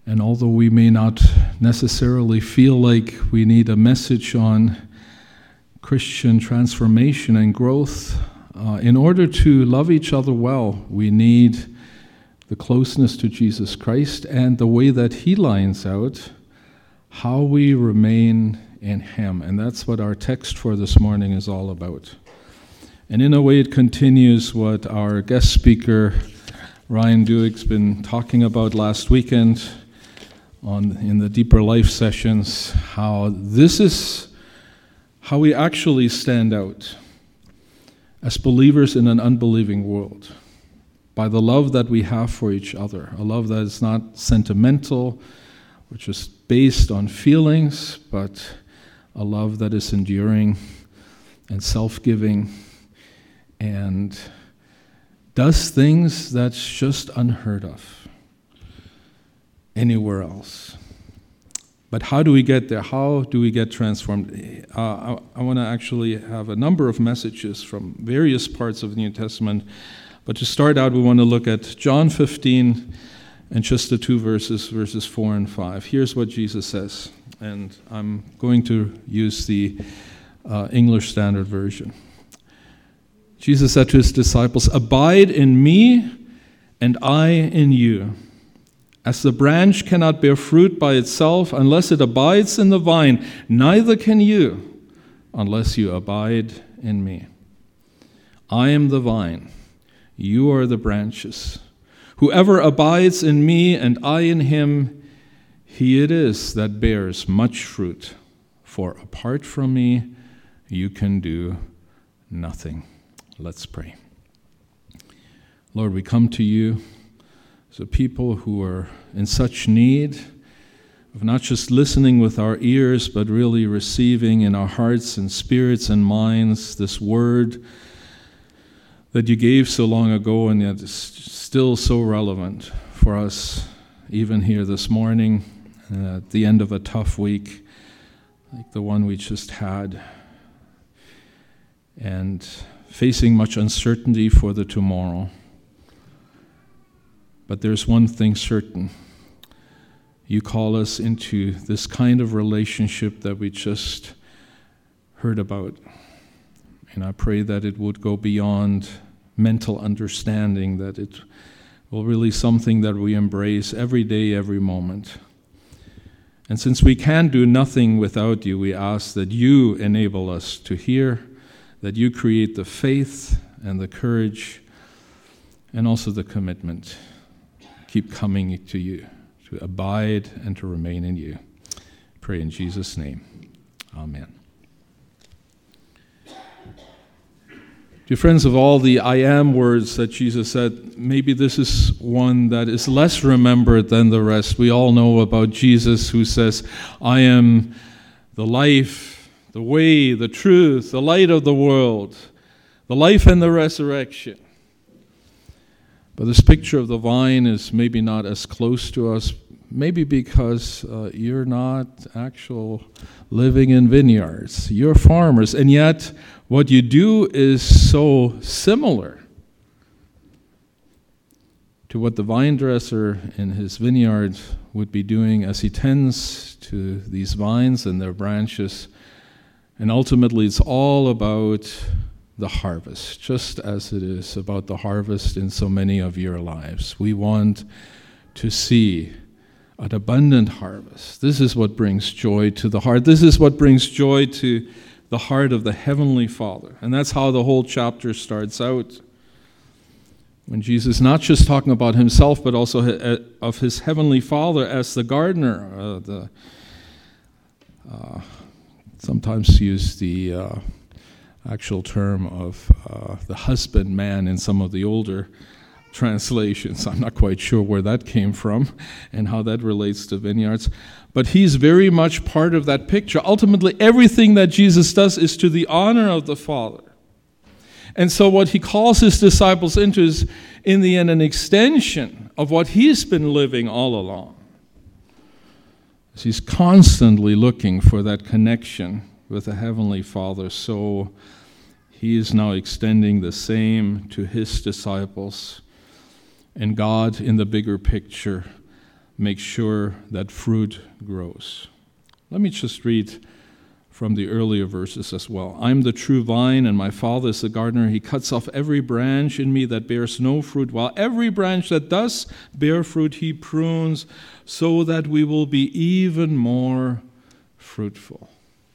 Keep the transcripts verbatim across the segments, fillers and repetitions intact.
And although we may not necessarily feel like we need a message on Christian transformation and growth, uh, in order to love each other well, we need the closeness to Jesus Christ and the way that He lines out how we remain in Him. And that's what our text for this morning is all about. And in a way, it continues what our guest speaker, Ryan Duick's been talking about last weekend on in the Deeper Life sessions, how this is how we actually stand out as believers in an unbelieving world, by the love that we have for each other, a love that is not sentimental, which is based on feelings, but a love that is enduring and self-giving and does things that's just unheard of anywhere else. But how do we get there? How do we get transformed? Uh, I, I want to actually have a number of messages from various parts of the New Testament. But to start out, we want to look at John fifteen and just the two verses, verses four and five. Here's what Jesus says. And I'm going to use the uh, English Standard Version. Jesus said to His disciples, "Abide in me, and I in you. As the branch cannot bear fruit by itself unless it abides in the vine, neither can you unless you abide in me. I am the vine, you are the branches. Whoever abides in me and I in him, he it is that bears much fruit. For apart from me, you can do nothing." Let's pray. Lord, we come to you as a people who are in such need of not just listening with our ears, but really receiving in our hearts and spirits and minds this word that you gave so long ago and yet is still so relevant for us even here this morning uh, at the end of a tough week like the one we just had, and facing much uncertainty for the tomorrow. But there's one thing certain. You call us into this kind of relationship that we just heard about. And I pray that it would go beyond mental understanding, that it will really something that we embrace every day, every moment. And since we can do nothing without you, we ask that you enable us to hear, that you create the faith and the courage and also the commitment. Keep coming to you, to abide and to remain in you. Pray in Jesus' name. Amen. Dear friends, of all the I am words that Jesus said, maybe this is one that is less remembered than the rest. We all know about Jesus who says, "I am the life, the way, the truth, the light of the world, the life and the resurrection." But this picture of the vine is maybe not as close to us, maybe because uh, you're not actual living in vineyards. You're farmers, and yet what you do is so similar to what the vine dresser in his vineyard would be doing as he tends to these vines and their branches. And ultimately, it's all about the harvest, just as it is about the harvest in so many of your lives. We want to see an abundant harvest. This is what brings joy to the heart. This is what brings joy to the heart of the Heavenly Father. And that's how the whole chapter starts out. When Jesus is not just talking about himself, but also of his Heavenly Father as the gardener, uh, the uh, sometimes use the uh, actual term of uh, the husbandman in some of the older translations. I'm not quite sure where that came from and how that relates to vineyards. But he's very much part of that picture. Ultimately, everything that Jesus does is to the honor of the Father. And so what he calls his disciples into is, in the end, an extension of what he's been living all along. He's constantly looking for that connection with the Heavenly Father, so he is now extending the same to his disciples. And God, in the bigger picture, make sure that fruit grows. Let me just read from the earlier verses as well. I'm the true vine, and my Father is the gardener. He cuts off every branch in me that bears no fruit, while every branch that does bear fruit he prunes, so that we will be even more fruitful.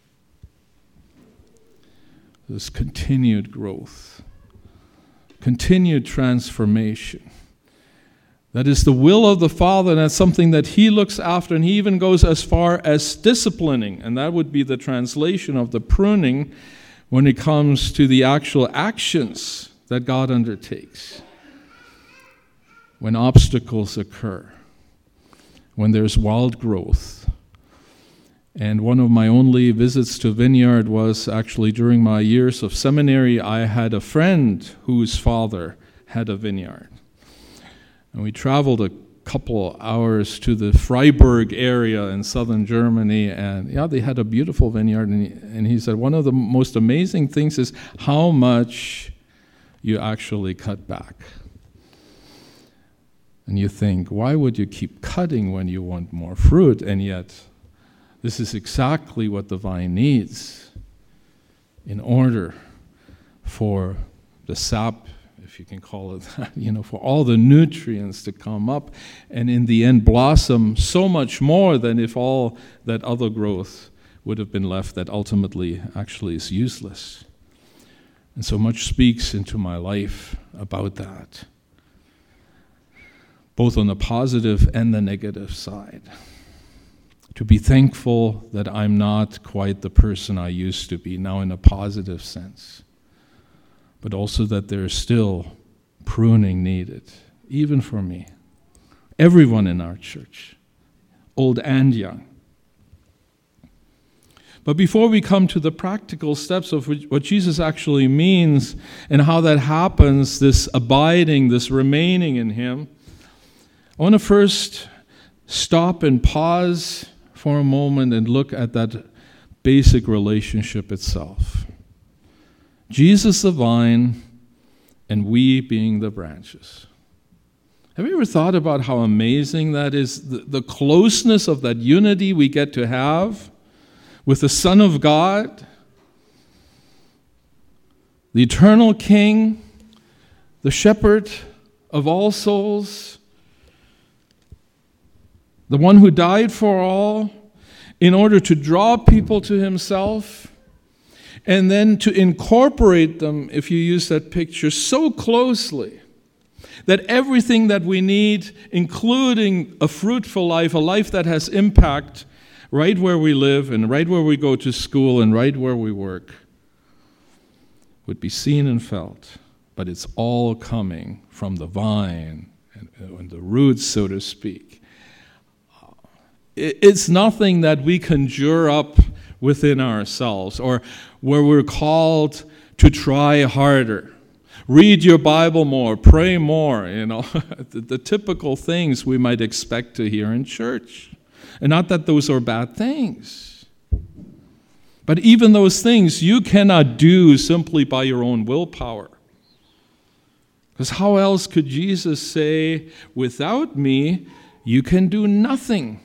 This continued growth, continued transformation. That is the will of the Father, and that's something that he looks after, and he even goes as far as disciplining, and that would be the translation of the pruning when it comes to the actual actions that God undertakes. When obstacles occur, when there's wild growth. And one of my only visits to Vineyard was actually during my years of seminary. I had a friend whose father had a vineyard. And we traveled a couple hours to the Freiburg area in southern Germany, and yeah, they had a beautiful vineyard. And he, and he said, one of the most amazing things is how much you actually cut back. And you think, why would you keep cutting when you want more fruit? And yet, this is exactly what the vine needs in order for the sap, if you can call it that, you know, for all the nutrients to come up and in the end blossom so much more than if all that other growth would have been left that ultimately actually is useless. And so much speaks into my life about that, both on the positive and the negative side. To be thankful that I'm not quite the person I used to be, now in a positive sense. But also that there's still pruning needed, even for me. Everyone in our church, old and young. But before we come to the practical steps of what Jesus actually means and how that happens, this abiding, this remaining in him, I want to first stop and pause for a moment and look at that basic relationship itself. Jesus the vine, and we being the branches. Have you ever thought about how amazing that is? The, the closeness of that unity we get to have with the Son of God, the eternal King, the shepherd of all souls, the one who died for all in order to draw people to himself, and then to incorporate them, if you use that picture, so closely that everything that we need, including a fruitful life, a life that has impact right where we live and right where we go to school and right where we work, would be seen and felt. But it's all coming from the vine and, and the roots, so to speak. It's nothing that we conjure up within ourselves or where we're called to try harder. Read your Bible more, pray more, you know, the, the typical things we might expect to hear in church. And not that those are bad things. But even those things you cannot do simply by your own willpower. Because how else could Jesus say, without me, you can do nothing?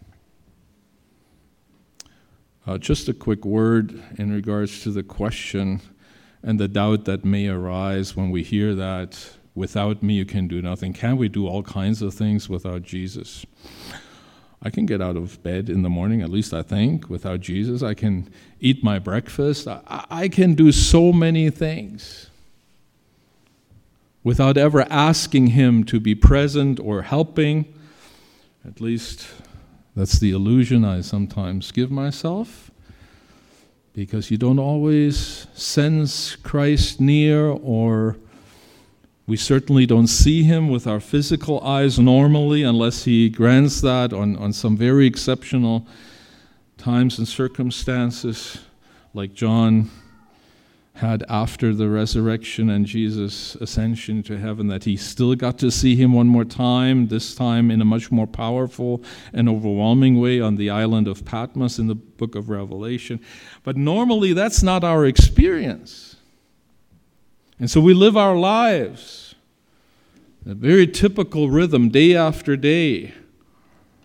Uh, just a quick word in regards to the question and the doubt that may arise when we hear that, without me you can do nothing. Can we do all kinds of things without Jesus? I can get out of bed in the morning, at least I think, without Jesus. I can eat my breakfast. I, I can do so many things without ever asking him to be present or helping. At least that's the illusion I sometimes give myself, because you don't always sense Christ near, or we certainly don't see him with our physical eyes normally unless he grants that on, on some very exceptional times and circumstances, like John had after the resurrection and Jesus' ascension to heaven, that he still got to see him one more time, this time in a much more powerful and overwhelming way on the island of Patmos in the book of Revelation. But normally that's not our experience. And so we live our lives, a very typical rhythm, day after day,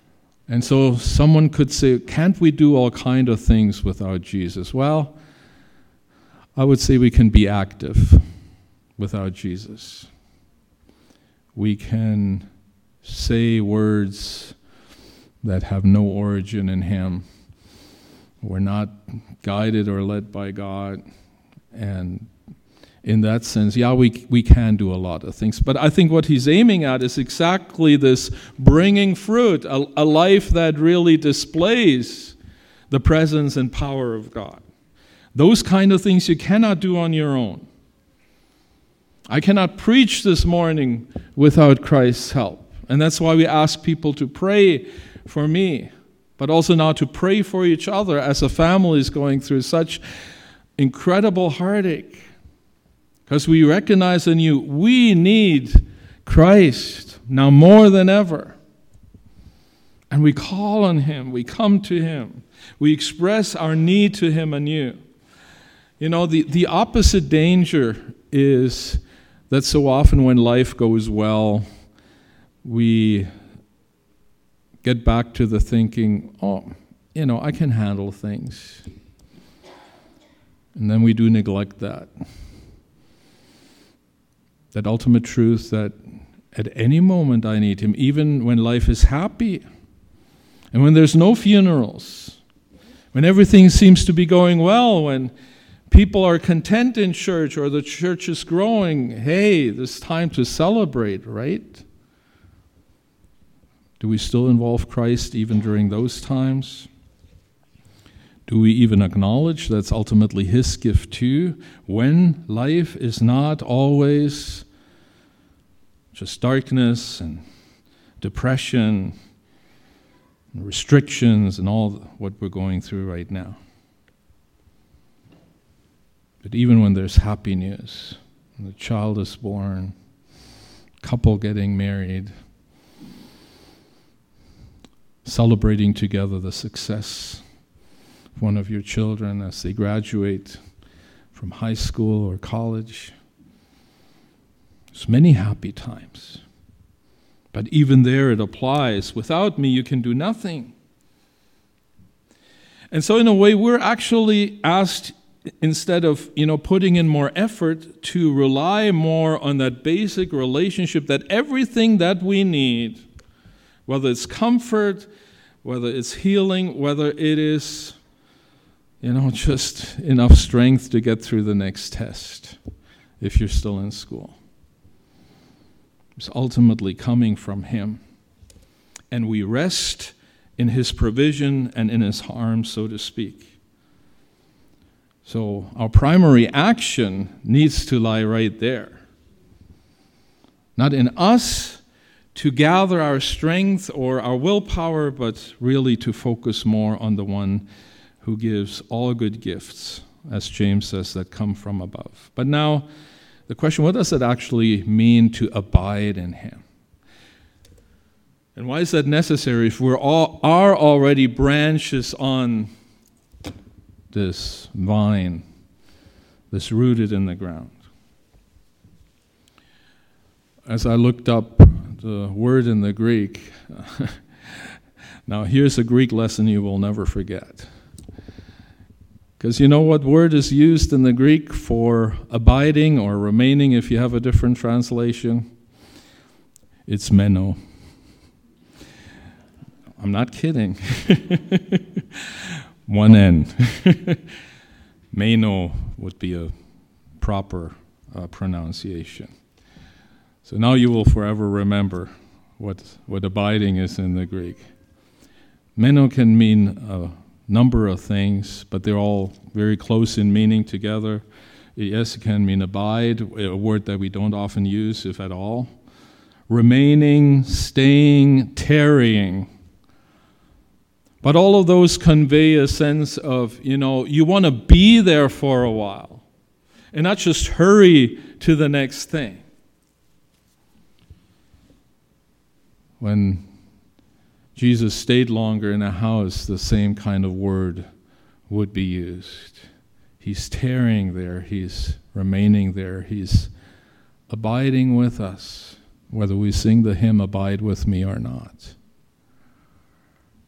And so someone could say, can't we do all kind of things without Jesus? Well, I would say we can be active without Jesus. We can say words that have no origin in Him. We're not guided or led by God. And in that sense, yeah, we we can do a lot of things. But I think what He's aiming at is exactly this bringing fruit, a, a life that really displays the presence and power of God. Those kind of things you cannot do on your own. I cannot preach this morning without Christ's help. And that's why we ask people to pray for me, but also now to pray for each other as a family is going through such incredible heartache. Because we recognize in you, we need Christ now more than ever. And we call on Him, we come to Him, we express our need to Him anew. You know, the, the opposite danger is that so often when life goes well, we get back to the thinking, oh, you know, I can handle things. And then we do neglect that. That ultimate truth that at any moment I need Him, even when life is happy, and when there's no funerals, when everything seems to be going well, when people are content in church or the church is growing, hey, it's time to celebrate, right? Do we still involve Christ even during those times? Do we even acknowledge that's ultimately His gift too, when life is not always just darkness and depression and restrictions and all what we're going through right now? But even when there's happy news, when the child is born, couple getting married, celebrating together the success of one of your children as they graduate from high school or college, there's many happy times. But even there it applies. Without me, you can do nothing. And so in a way, we're actually asked, instead of, you know, putting in more effort, to rely more on that basic relationship, that everything that we need, whether it's comfort, whether it's healing, whether it is, you know, just enough strength to get through the next test if you're still in school, it's ultimately coming from Him. And we rest in His provision and in His arms, so to speak. So our primary action needs to lie right there. Not in us to gather our strength or our willpower, but really to focus more on the one who gives all good gifts, as James says, that come from above. But now, the question, what does it actually mean to abide in Him? And why is that necessary if we all are already branches on this vine that's rooted in the ground? As I looked up the word in the Greek, now here's a Greek lesson you will never forget. Because you know what word is used in the Greek for abiding or remaining, if you have a different translation? It's meno. I'm not kidding. One N. Meno would be a proper uh, pronunciation. So now you will forever remember what, what abiding is in the Greek. Meno can mean a number of things, but they're all very close in meaning together. Yes, it can mean abide, a word that we don't often use, if at all. Remaining, staying, tarrying. But all of those convey a sense of, you know, you want to be there for a while and not just hurry to the next thing. When Jesus stayed longer in a house, the same kind of word would be used. He's tarrying there, He's remaining there, He's abiding with us, whether we sing the hymn, Abide With Me, or not.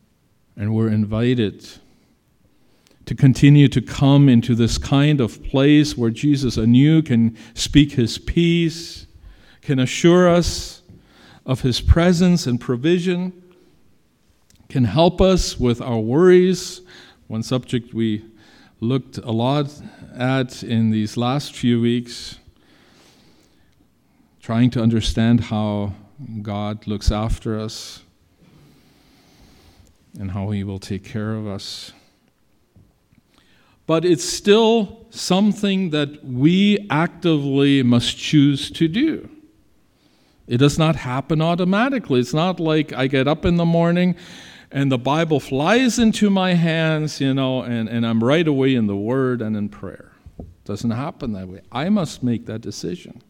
And we're invited to continue to come into this kind of place where Jesus anew can speak his peace, can assure us of his presence and provision, can help us with our worries. One subject we looked a lot at in these last few weeks, trying to understand how God looks after us and how he will take care of us. But it's still something that we actively must choose to do. It does not happen automatically. It's not like I get up in the morning and the Bible flies into my hands, you know, and, and I'm right away in the Word and in prayer. It doesn't happen that way. I must make that decision.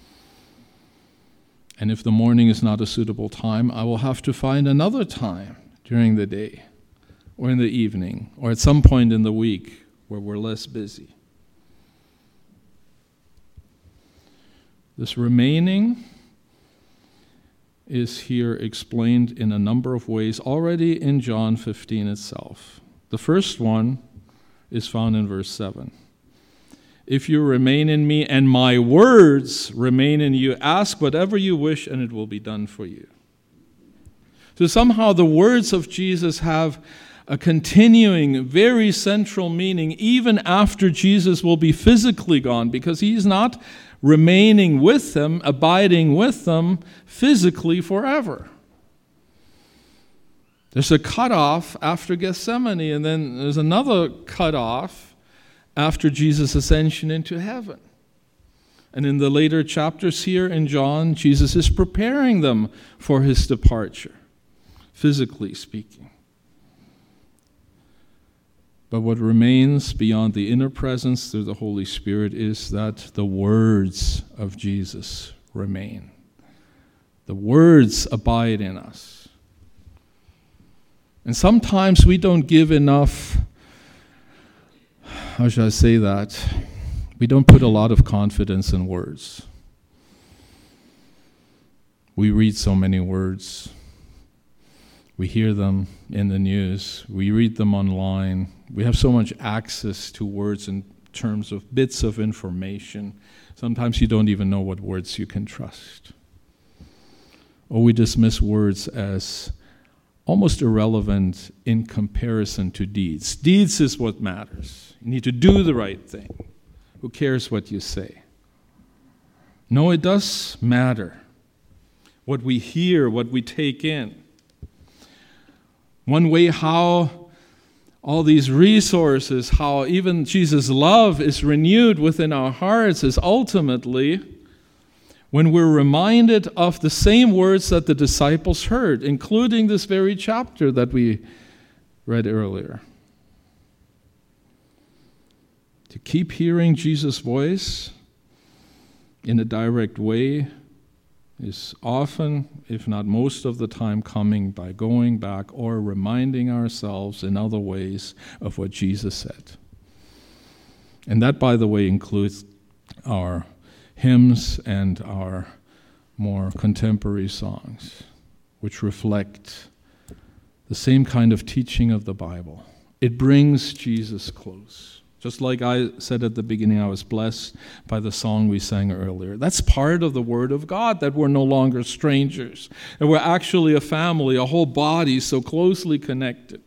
And if the morning is not a suitable time, I will have to find another time during the day or in the evening or at some point in the week where we're less busy. This remaining is here explained in a number of ways already in John fifteen itself. The first one is found in verse seven. If you remain in me and my words remain in you, ask whatever you wish and it will be done for you. So somehow the words of Jesus have a continuing, very central meaning even after Jesus will be physically gone, because he's not remaining with them, abiding with them physically forever. There's a cutoff after Gethsemane, and then there's another cutoff after Jesus' ascension into heaven. And in the later chapters here in John, Jesus is preparing them for his departure, physically speaking. But what remains beyond the inner presence through the Holy Spirit is that the words of Jesus remain. The words abide in us. And sometimes we don't give enough, how should I say that? We don't put a lot of confidence in words. We read so many words. We hear them in the news. We read them online. We have so much access to words in terms of bits of information. Sometimes you don't even know what words you can trust. Or we dismiss words as almost irrelevant in comparison to deeds. Deeds is what matters. You need to do the right thing. Who cares what you say? No, it does matter. What we hear, what we take in. One way how all these resources, how even Jesus' love is renewed within our hearts is ultimately when we're reminded of the same words that the disciples heard, including this very chapter that we read earlier. To keep hearing Jesus' voice in a direct way is often, if not most of the time, coming by going back or reminding ourselves in other ways of what Jesus said. And that, by the way, includes our hymns and our more contemporary songs, which reflect the same kind of teaching of the Bible. It brings Jesus close. Just like I said at the beginning, I was blessed by the song we sang earlier. That's part of the Word of God, that we're no longer strangers, and we're actually a family, a whole body so closely connected.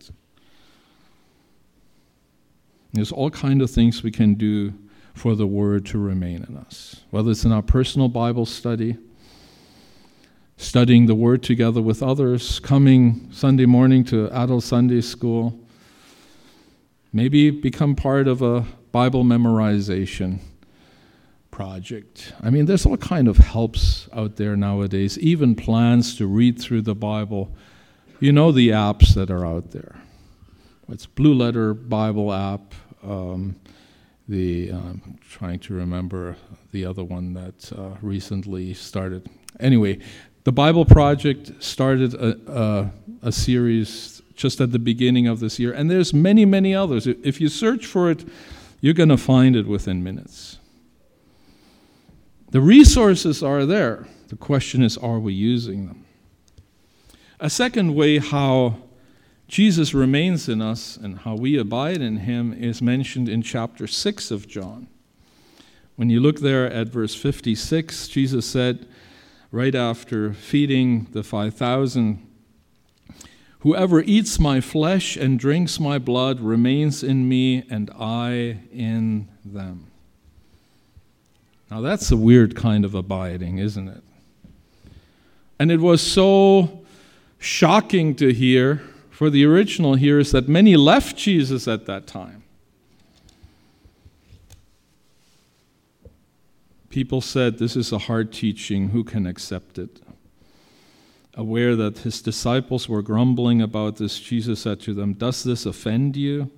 There's all kinds of things we can do for the Word to remain in us, whether it's in our personal Bible study, studying the Word together with others, coming Sunday morning to adult Sunday school, maybe become part of a Bible memorization project. I mean, there's all kind of helps out there nowadays, even plans to read through the Bible. You know the apps that are out there. It's Blue Letter Bible app, um, the, I'm trying to remember the other one that uh, recently started. Anyway, the Bible Project started a, a, a series just at the beginning of this year. And there's many, many others. If you search for it, you're going to find it within minutes. The resources are there. The question is, are we using them? A second way how Jesus remains in us and how we abide in him is mentioned in chapter six of John. When you look there at verse fifty-six, Jesus said, right after feeding the five thousand, "Whoever eats my flesh and drinks my blood remains in me, and I in them." Now that's a weird kind of abiding, isn't it? And it was so shocking to hear for the original hearers that many left Jesus at that time. People said, "This is a hard teaching, who can accept it?" Aware that his disciples were grumbling about this, Jesus said to them, "Does this offend you?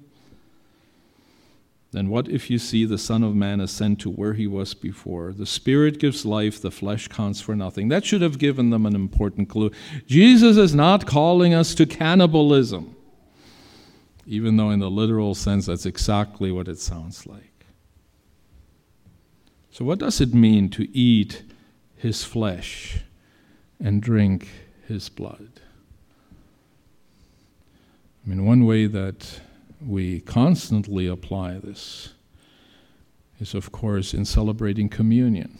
Then what if you see the Son of Man ascend to where he was before? The Spirit gives life, the flesh counts for nothing." That should have given them an important clue. Jesus is not calling us to cannibalism, even though in the literal sense that's exactly what it sounds like. So what does it mean to eat his flesh and drink his blood? I mean, one way that we constantly apply this is, of course, in celebrating communion.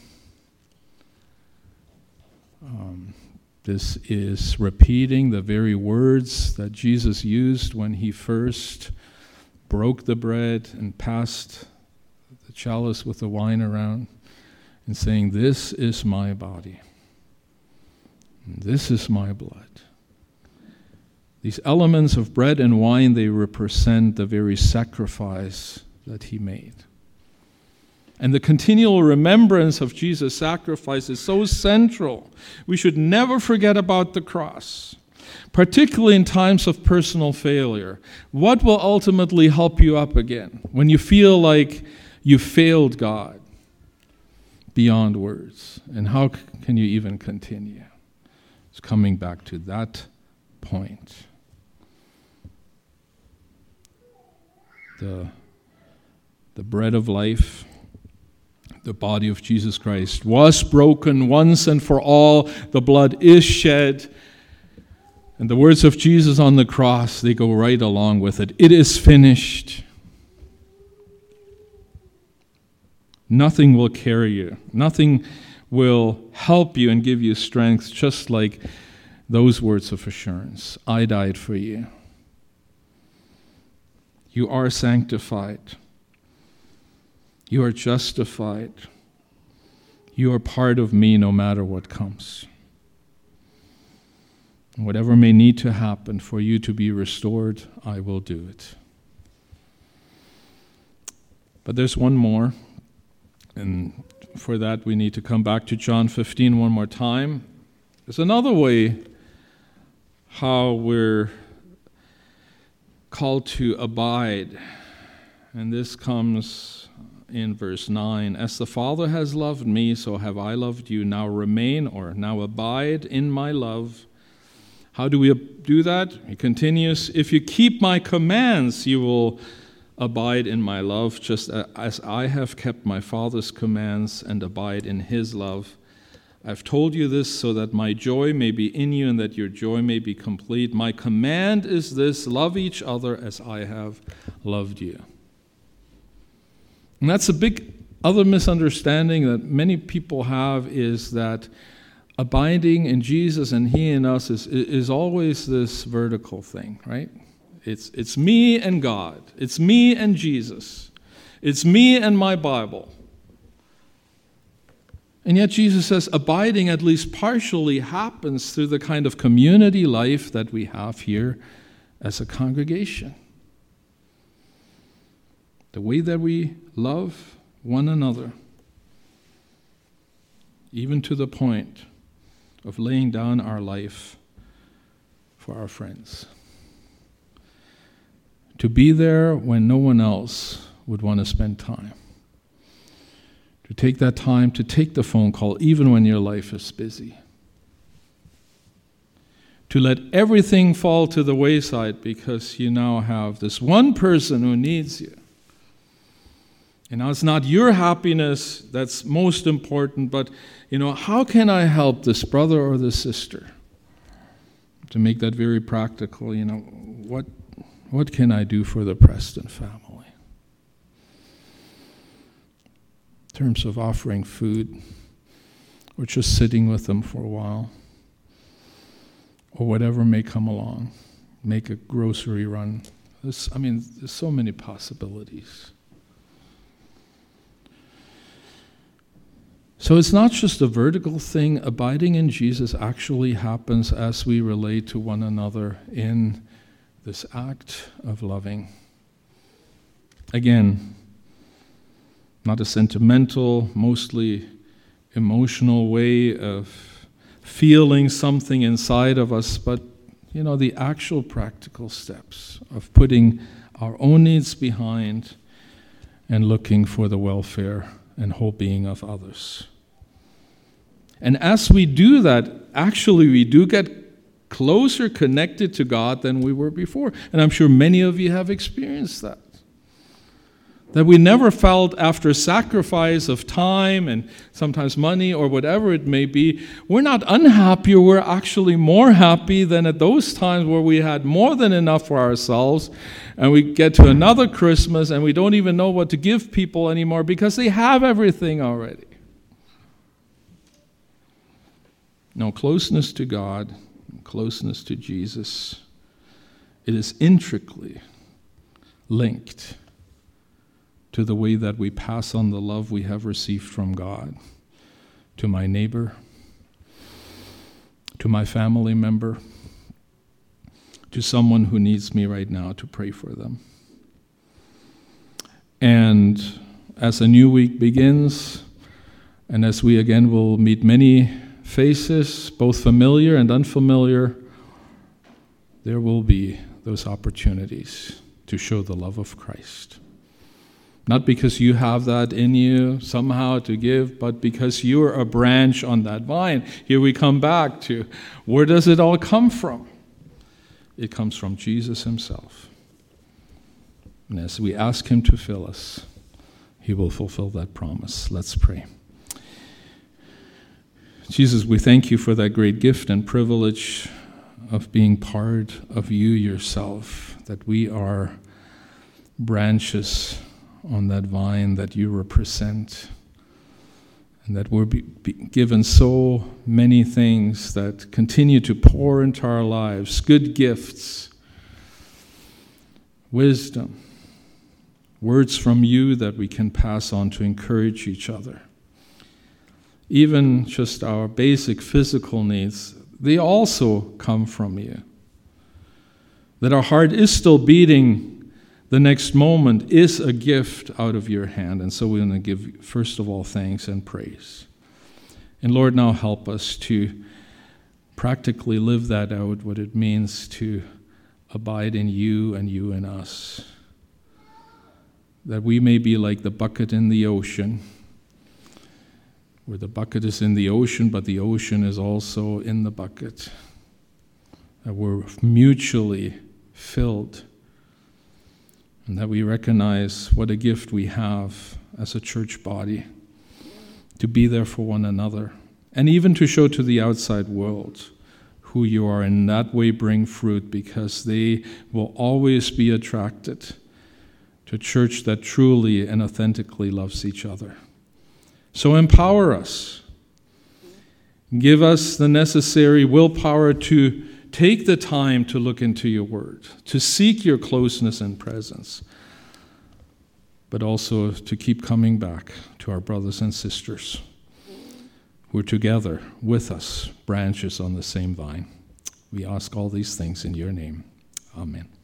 Um, this is repeating the very words that Jesus used when he first broke the bread and passed the chalice with the wine around, and saying, "This is my body. This is my blood." These elements of bread and wine, they represent the very sacrifice that he made. And the continual remembrance of Jesus' sacrifice is so central. We should never forget about the cross, particularly in times of personal failure. What will ultimately help you up again when you feel like you failed God beyond words? And how can you even continue? It's coming back to that point. The, the bread of life, the body of Jesus Christ, was broken once and for all. The blood is shed. And the words of Jesus on the cross, they go right along with it. It is finished. Nothing will carry you. Nothing will help you and give you strength, just like those words of assurance. I died for you. You are sanctified. You are justified. You are part of me no matter what comes. Whatever may need to happen for you to be restored, I will do it. But there's one more, and for that we need to come back to John fifteen one more time. There's another way how we're called to abide, and this comes in verse nine. "As the Father has loved me, so have I loved you. Now remain," or now abide in my love. How do we do that? He continues, "If you keep my commands, you will abide in my love, just as I have kept my Father's commands and abide in his love. I've told you this so that my joy may be in you and that your joy may be complete. My command is this: love each other as I have loved you." And that's a big other misunderstanding that many people have, is that abiding in Jesus and he in us is, is always this vertical thing, right? It's, it's me and God. It's me and Jesus. It's me and my Bible. And yet Jesus says abiding, at least partially, happens through the kind of community life that we have here as a congregation. The way that we love one another, even to the point of laying down our life for our friends. To be there when no one else would want to spend time. To take that time to take the phone call even when your life is busy. To let everything fall to the wayside because you now have this one person who needs you. And now it's not your happiness that's most important, but, you know, how can I help this brother or this sister to make that very practical, you know, what what can I do for the Preston family? In terms of offering food, or just sitting with them for a while, or whatever may come along, make a grocery run. There's, I mean, there's so many possibilities. So it's not just a vertical thing. Abiding in Jesus actually happens as we relate to one another in this act of loving. Again, not a sentimental, mostly emotional way of feeling something inside of us, but, you know, the actual practical steps of putting our own needs behind and looking for the welfare and whole being of others. And as we do that, actually we do get closer connected to God than we were before. And I'm sure many of you have experienced that. That we never felt after sacrifice of time and sometimes money or whatever it may be, we're not unhappy, we're actually more happy than at those times where we had more than enough for ourselves and we get to another Christmas and we don't even know what to give people anymore because they have everything already. No, closeness to God, closeness to Jesus, it is intricately linked to the way that we pass on the love we have received from God to my neighbor, to my family member, to someone who needs me right now to pray for them. And as a new week begins, and as we again will meet many faces, both familiar and unfamiliar, there will be those opportunities to show the love of Christ. Not because you have that in you somehow to give, but because you are a branch on that vine. Here we come back to, where does it all come from? It comes from Jesus himself. And as we ask him to fill us, he will fulfill that promise. Let's pray. Jesus, we thank you for that great gift and privilege of being part of you yourself, that we are branches on that vine that you represent, and that we're be, be given so many things that continue to pour into our lives, good gifts, wisdom, words from you that we can pass on to encourage each other. Even just our basic physical needs, they also come from you. That our heart is still beating the next moment is a gift out of your hand. And so we want to give, first of all, thanks and praise. And Lord, now help us to practically live that out, what it means to abide in you and you in us. That we may be like the bucket in the ocean, where the bucket is in the ocean, but the ocean is also in the bucket. That we're mutually filled, and that we recognize what a gift we have as a church body to be there for one another, and even to show to the outside world who you are, and in that way bring fruit, because they will always be attracted to a church that truly and authentically loves each other. So empower us. Give us the necessary willpower to take the time to look into your word, to seek your closeness and presence, but also to keep coming back to our brothers and sisters who are together with us, branches on the same vine. We ask all these things in your name. Amen.